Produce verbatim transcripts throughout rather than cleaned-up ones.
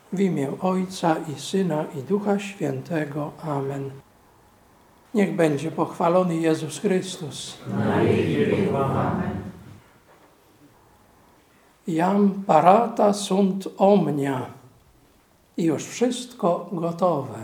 W imię Ojca i Syna i Ducha Świętego. Amen. Niech będzie pochwalony Jezus Chrystus. Na wieki wieków. Amen. Jam parata sunt omnia. I już wszystko gotowe.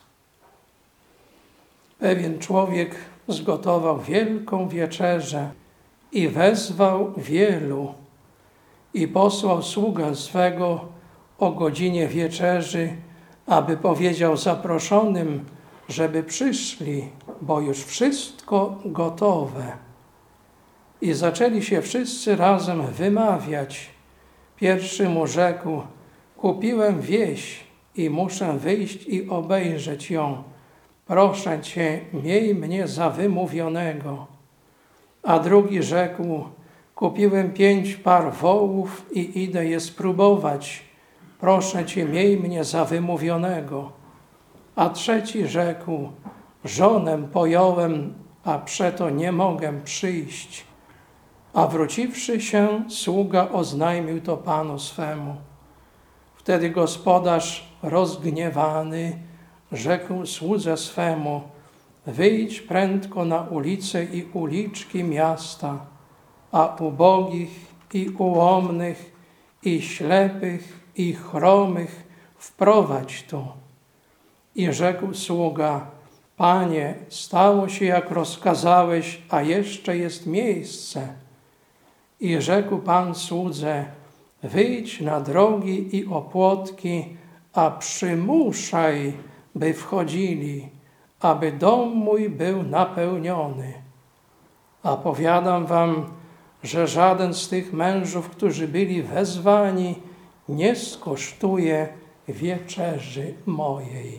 Pewien człowiek zgotował wielką wieczerzę i wezwał wielu i posłał sługę swego o godzinie wieczerzy, aby powiedział zaproszonym, żeby przyszli, bo już wszystko gotowe. I zaczęli się wszyscy razem wymawiać. Pierwszy mu rzekł: kupiłem wieś i muszę wyjść i obejrzeć ją. Proszę Cię, miej mnie za wymówionego. A drugi rzekł: kupiłem pięć par wołów i idę je spróbować. Proszę Cię, miej mnie za wymówionego. A trzeci rzekł: żonę pojąłem, a przeto nie mogę przyjść. A wróciwszy się, sługa oznajmił to panu swemu. Wtedy gospodarz rozgniewany rzekł słudze swemu: wyjdź prędko na ulice i uliczki miasta, a ubogich i ułomnych, i ślepych, i chromych wprowadź tu. I rzekł sługa: Panie, stało się jak rozkazałeś, a jeszcze jest miejsce. I rzekł Pan słudze: wyjdź na drogi i opłotki, a przymuszaj, by wchodzili, aby dom mój był napełniony. A powiadam wam, że żaden z tych mężów, którzy byli wezwani, nie skosztuje wieczerzy mojej.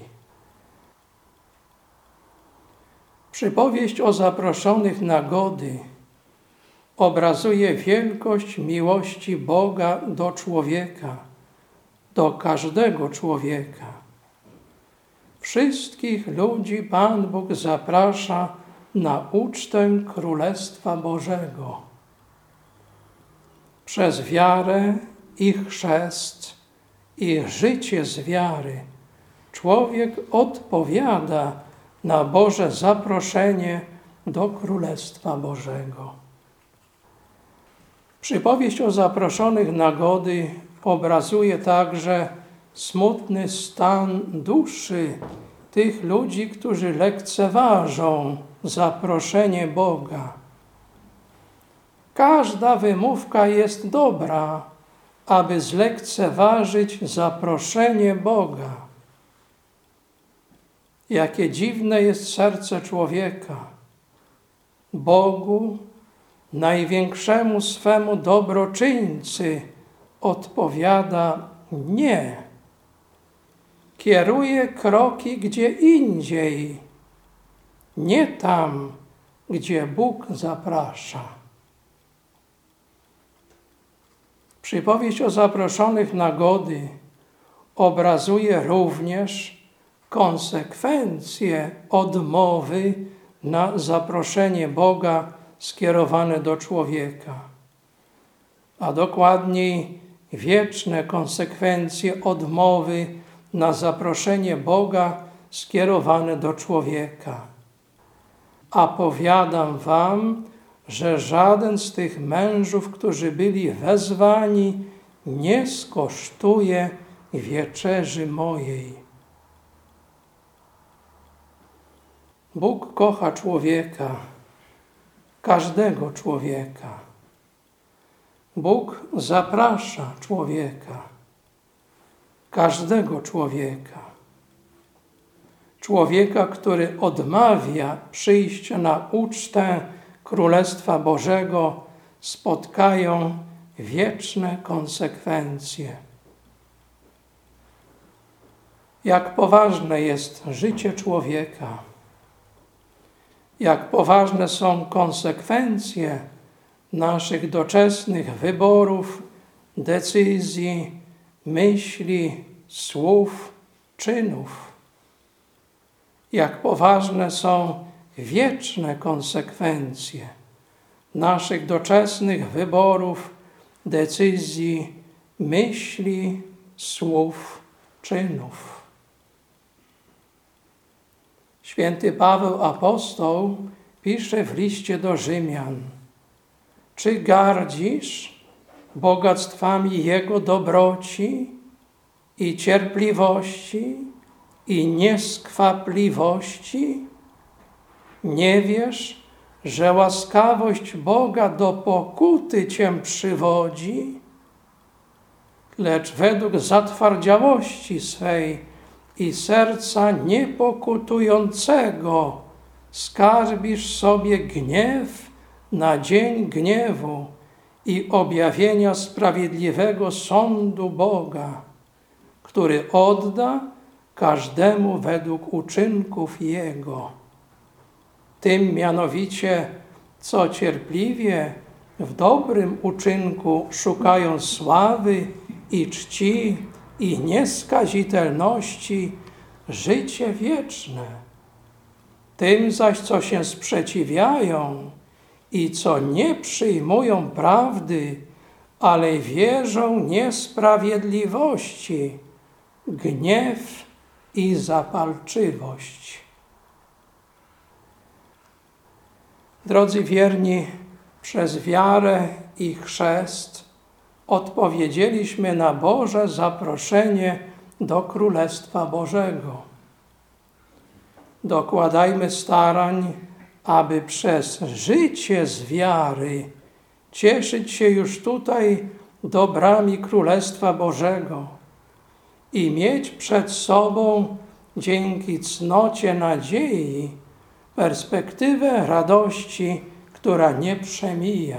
Przypowieść o zaproszonych na gody obrazuje wielkość miłości Boga do człowieka, do każdego człowieka. Wszystkich ludzi Pan Bóg zaprasza na ucztę Królestwa Bożego. Przez wiarę i chrzest i życie z wiary człowiek odpowiada na Boże zaproszenie do Królestwa Bożego. Przypowieść o zaproszonych na gody obrazuje także smutny stan duszy tych ludzi, którzy lekceważą zaproszenie Boga. Każda wymówka jest dobra, aby zlekceważyć zaproszenie Boga. Jakie dziwne jest serce człowieka. Bogu, największemu swemu dobroczyńcy, odpowiada nie. Kieruje kroki gdzie indziej, nie tam, gdzie Bóg zaprasza. Przypowieść o zaproszonych na gody obrazuje również konsekwencje odmowy na zaproszenie Boga skierowane do człowieka, a dokładniej wieczne konsekwencje odmowy na zaproszenie Boga skierowane do człowieka. A powiadam wam, że żaden z tych mężów, którzy byli wezwani, nie skosztuje wieczerzy mojej. Bóg kocha człowieka, każdego człowieka. Bóg zaprasza człowieka, każdego człowieka. Człowieka, który odmawia przyjścia na ucztę Królestwa Bożego, spotkają wieczne konsekwencje. Jak poważne jest życie człowieka, jak poważne są konsekwencje naszych doczesnych wyborów, decyzji, myśli, słów, czynów. Jak poważne są wieczne konsekwencje naszych doczesnych wyborów, decyzji, myśli, słów, czynów. Święty Paweł apostoł pisze w liście do Rzymian: czy gardzisz bogactwami Jego dobroci i cierpliwości i nieskwapliwości? Nie wiesz, że łaskawość Boga do pokuty cię przywodzi? Lecz według zatwardziałości swej i serca niepokutującego skarbisz sobie gniew na dzień gniewu i objawienia sprawiedliwego sądu Boga, który odda każdemu według uczynków Jego. Tym mianowicie, co cierpliwie w dobrym uczynku szukają sławy i czci i nieskazitelności, życie wieczne. Tym zaś, co się sprzeciwiają i co nie przyjmują prawdy, ale wierzą niesprawiedliwości, gniew i zapalczywość. Drodzy wierni, przez wiarę i chrzest odpowiedzieliśmy na Boże zaproszenie do Królestwa Bożego. Dokładajmy starań, aby przez życie z wiary cieszyć się już tutaj dobrami Królestwa Bożego i mieć przed sobą dzięki cnocie nadziei perspektywę radości, która nie przemija.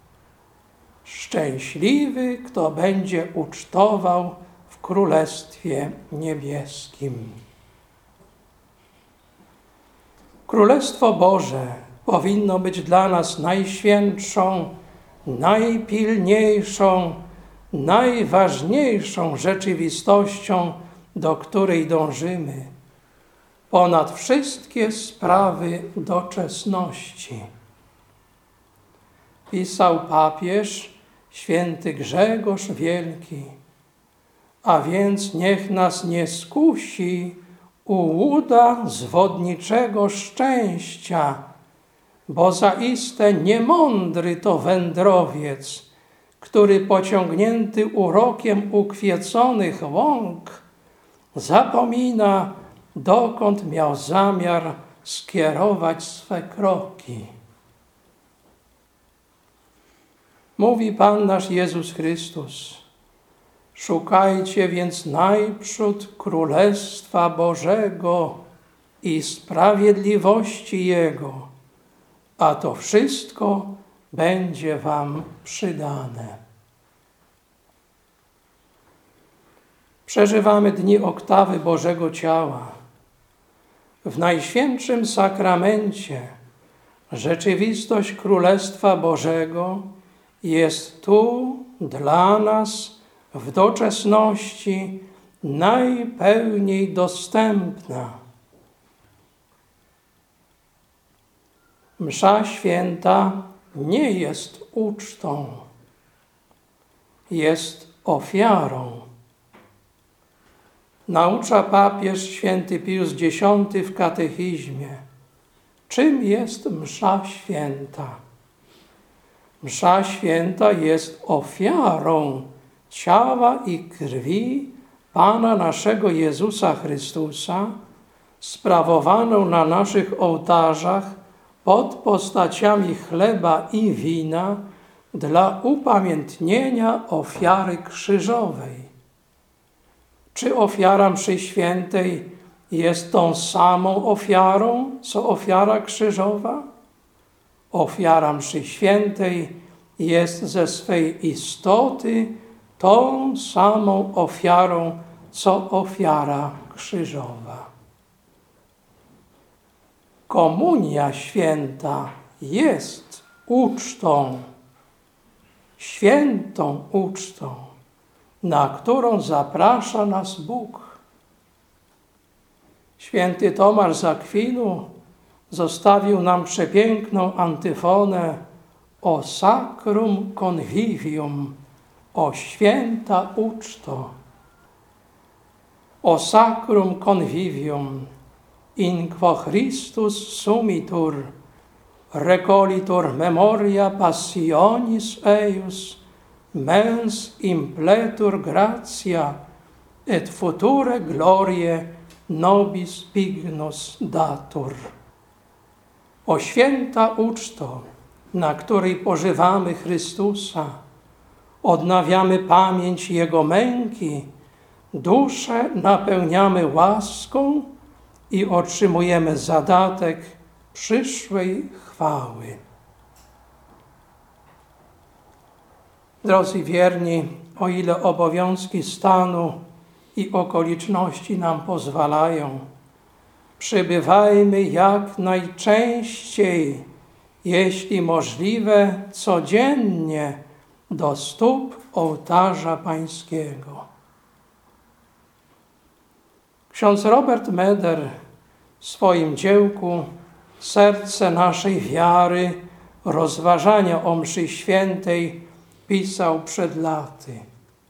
Szczęśliwy, kto będzie ucztował w Królestwie Niebieskim. Królestwo Boże powinno być dla nas najświętszą, najpilniejszą, najważniejszą rzeczywistością, do której dążymy, ponad wszystkie sprawy doczesności. Pisał papież święty Grzegorz Wielki: a więc niech nas nie skusi ułuda zwodniczego szczęścia, bo zaiste niemądry to wędrowiec, który pociągnięty urokiem ukwieconych łąk zapomina, dokąd miał zamiar skierować swe kroki. Mówi Pan nasz Jezus Chrystus: szukajcie więc najprzód Królestwa Bożego i sprawiedliwości Jego, a to wszystko będzie wam przydane. Przeżywamy dni oktawy Bożego Ciała. W Najświętszym Sakramencie rzeczywistość Królestwa Bożego jest tu dla nas w doczesności najpełniej dostępna. Msza święta nie jest ucztą, jest ofiarą. Naucza papież święty Pius Dziesiąty w katechizmie. Czym jest msza święta? Msza święta jest ofiarą ciała i krwi Pana naszego Jezusa Chrystusa, sprawowaną na naszych ołtarzach pod postaciami chleba i wina dla upamiętnienia ofiary krzyżowej. Czy ofiara mszy świętej jest tą samą ofiarą, co ofiara krzyżowa? Ofiara mszy świętej jest ze swej istoty tą samą ofiarą, co ofiara krzyżowa. Komunia święta jest ucztą, świętą ucztą, na którą zaprasza nas Bóg. Święty Tomasz z Akwinu zostawił nam przepiękną antyfonę o sacrum convivium, o święta uczto. o sacrum convivium, in quo Christus sumitur, recolitur memoria passionis eius, mens impletur gratia, et future glorie nobis pignus datur. O święta uczto, na której pożywamy Chrystusa, odnawiamy pamięć Jego męki, duszę napełniamy łaską i otrzymujemy zadatek przyszłej chwały. Drodzy wierni, o ile obowiązki stanu i okoliczności nam pozwalają, przybywajmy jak najczęściej, jeśli możliwe, codziennie do stóp ołtarza Pańskiego. Ksiądz Robert Meder w swoim dziełku Serce naszej wiary, rozważania o mszy świętej pisał przed laty.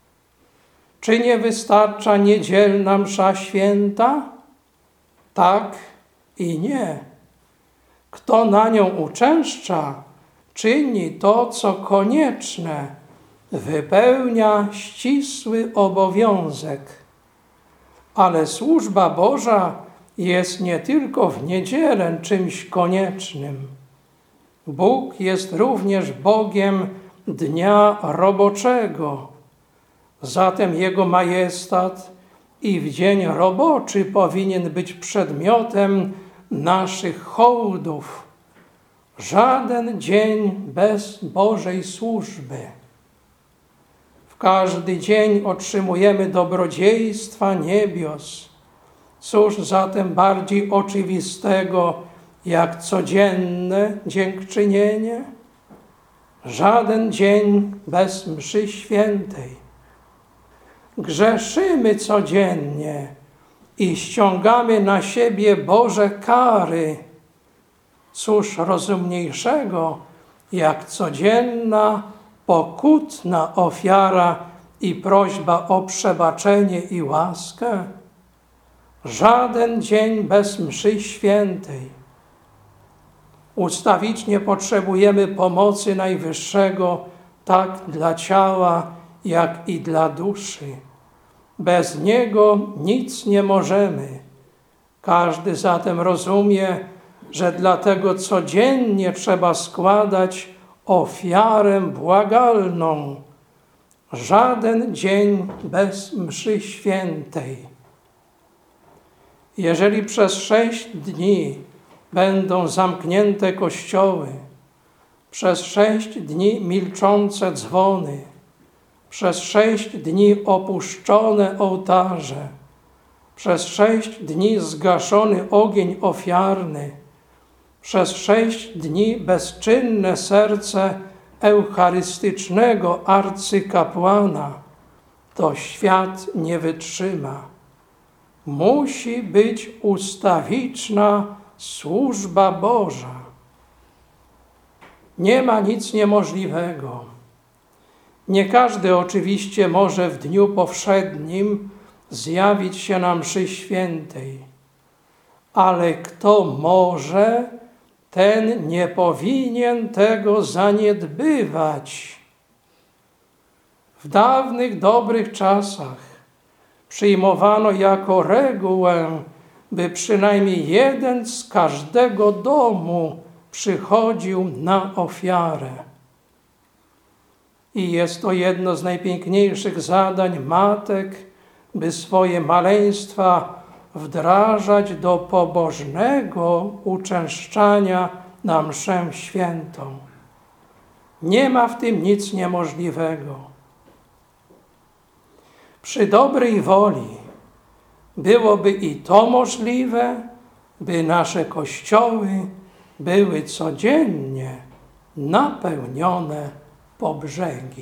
Czy nie wystarcza niedzielna msza święta? Tak i nie. Kto na nią uczęszcza, czyni to, co konieczne, wypełnia ścisły obowiązek. Ale służba Boża jest nie tylko w niedzielę czymś koniecznym. Bóg jest również Bogiem dnia roboczego. Zatem Jego majestat i w dzień roboczy powinien być przedmiotem naszych hołdów. Żaden dzień bez Bożej służby. W każdy dzień otrzymujemy dobrodziejstwa niebios. Cóż zatem bardziej oczywistego, jak codzienne dziękczynienie? Żaden dzień bez mszy świętej. Grzeszymy codziennie i ściągamy na siebie Boże kary. Cóż rozumniejszego, jak codzienna, pokutna ofiara i prośba o przebaczenie i łaskę? Żaden dzień bez mszy świętej. Ustawicznie potrzebujemy pomocy Najwyższego tak dla ciała, jak i dla duszy. Bez Niego nic nie możemy. Każdy zatem rozumie, że dlatego codziennie trzeba składać ofiarę błagalną. Żaden dzień bez mszy świętej. Jeżeli przez sześć dni będą zamknięte kościoły, przez sześć dni milczące dzwony, przez sześć dni opuszczone ołtarze, przez sześć dni zgaszony ogień ofiarny, przez sześć dni bezczynne serce eucharystycznego arcykapłana, to świat nie wytrzyma. Musi być ustawiczna służba Boża. Nie ma nic niemożliwego. Nie każdy oczywiście może w dniu powszednim zjawić się na mszy świętej, ale kto może, ten nie powinien tego zaniedbywać. W dawnych, dobrych czasach przyjmowano jako regułę, by przynajmniej jeden z każdego domu przychodził na ofiarę. I jest to jedno z najpiękniejszych zadań matek, by swoje maleństwa wdrażać do pobożnego uczęszczania na mszę świętą. Nie ma w tym nic niemożliwego. Przy dobrej woli byłoby i to możliwe, by nasze kościoły były codziennie napełnione po brzegi.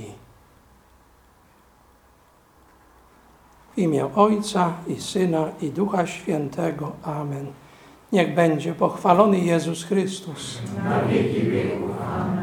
W imię Ojca i Syna i Ducha Świętego. Amen. Niech będzie pochwalony Jezus Chrystus. Na wieki wieków. Amen.